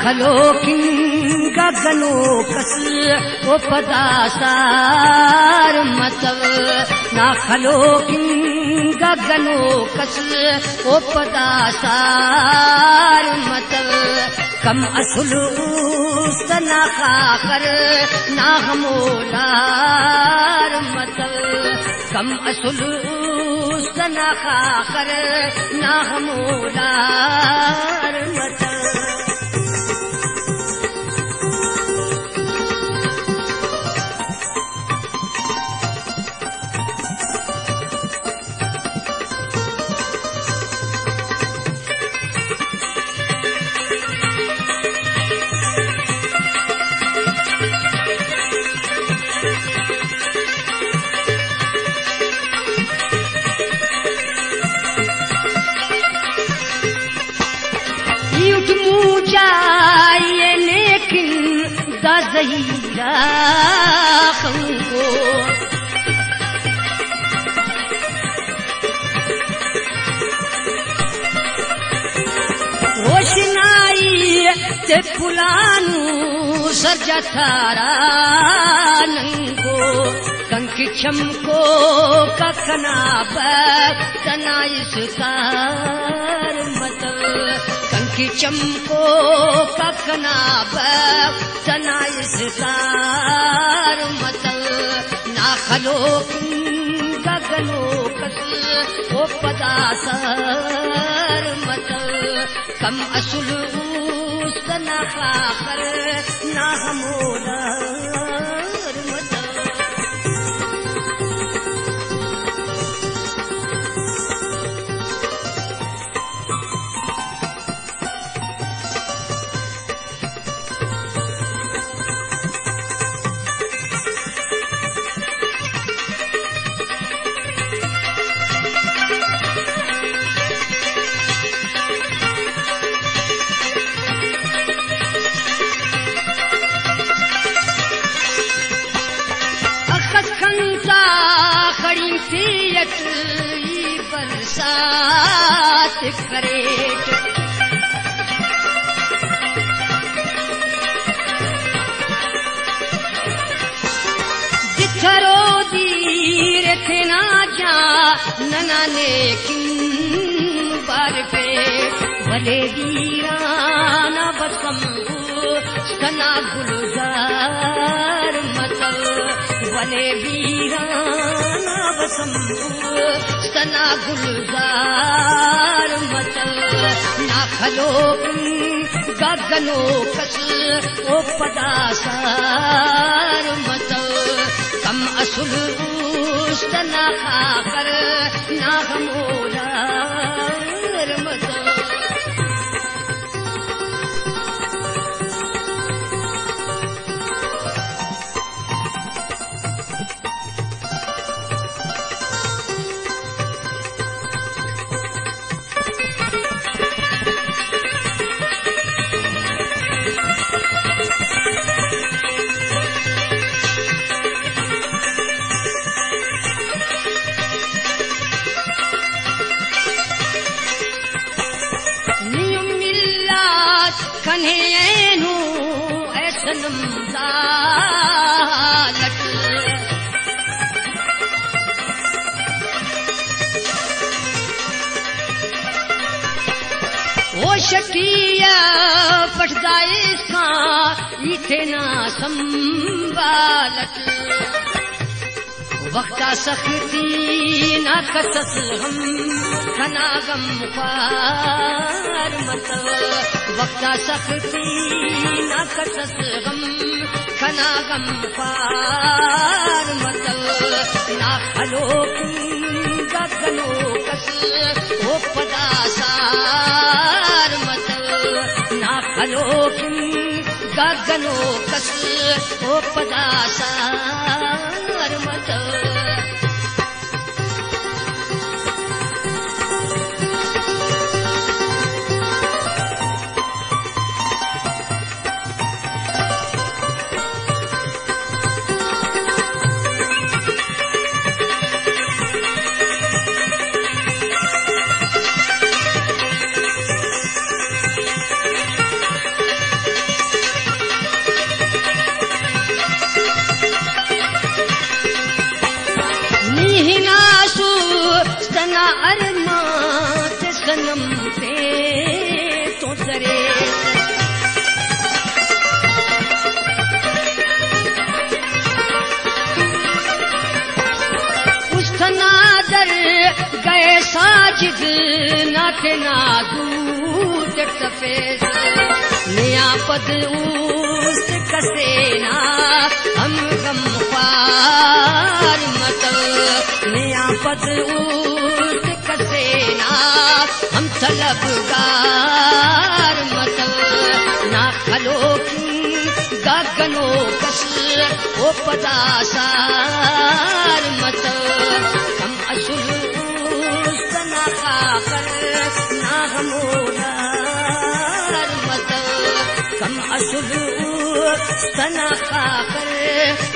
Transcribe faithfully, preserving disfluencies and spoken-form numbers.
खलो किंगा गनो कस ओ पदासार मतव ना खलो किंगा गनो कस ओ पदासार मतव कम असुल सना खाकर ना हमोलार मतव कम असुल सना खाकर ना हमोलार मतव चाहिए लेकिन दज़हीरा को रोशनाई ते फुलानू सरजा थारा नंगो कंकी चमको कखना तना इसकार मतव कंकी चमको कखना तना इसकार मतव ना खलो गगनो कस ओ पदासर मतव कम असुल सना खाकर ना हमोलार मतव बरसात करेट जिथरो दीर थे ना जा नना ने किन बार पेट भले दीराना बसम सना गुलजार मतव भले वीराना बसम सना गुलजार मतव ना खलो गगनो कस ओ पदासार मतव कम असुल सना खाकर ना हमोलार मतव कन्हेनु ऐसनम दालत ओ शकिया पटदाए का इथे ना संभालत वक्ता सख्ती ना कसस हम खना गम पार मतव वक्ता सख्ती ना कसस गम खना गम पार मतव ना खलो गगनो कस ओ पदासार मतव ना खलो गगनो कस ओ पदासार मतव के ना दूध तपेस नया पद उस कसेना हम गम ख्वार मत नया पद उस कसेना हम तलबगार मत ना खलो गगनो कस ओ पदासार मत हम असुल सना खाकर ना हमोदार मत हम असुल सना खाकर